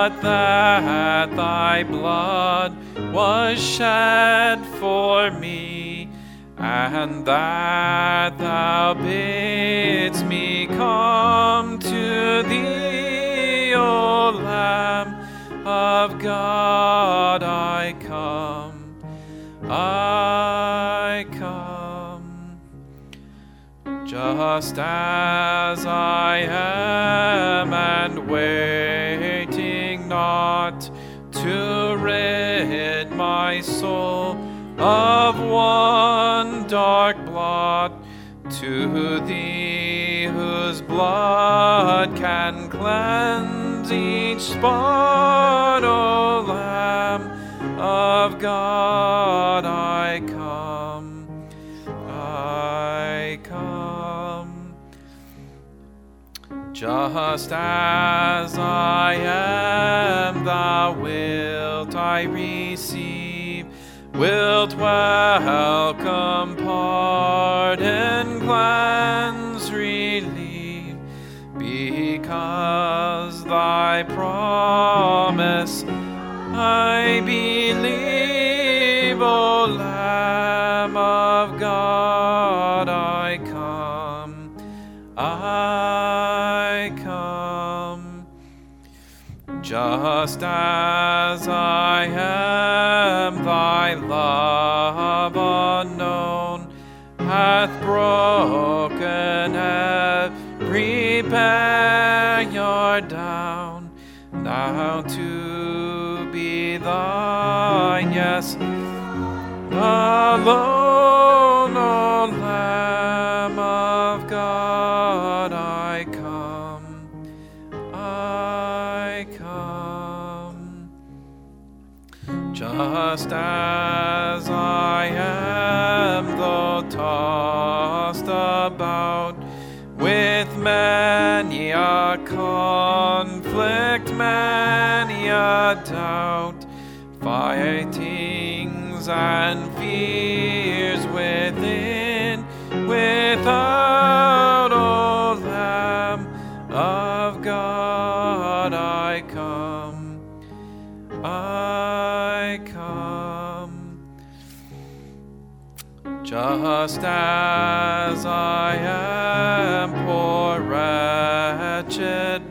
but that thy blood was shed for me, and that thou bidst me come to thee, O Lamb of God. I come, I come, just as I am, and waiting not to rid my soul of one dark blot, to thee whose blood can cleanse each spot, O Lamb of God. I come, I come, just as I am, thou wilt I receive, wilt welcome, pardon, cleanse, relieve, because thy promise I believe, O Lamb of God. I come, I come, just as I am, thy love unknown hath broken every barrier down, now to be thine, yes, alone, O Lamb of God. I come, I come, just as I am, though tossed about with many a conflict, many a doubt, fightings and fears within, without, O Lamb of God. I come, I come, just as I am, poor wretched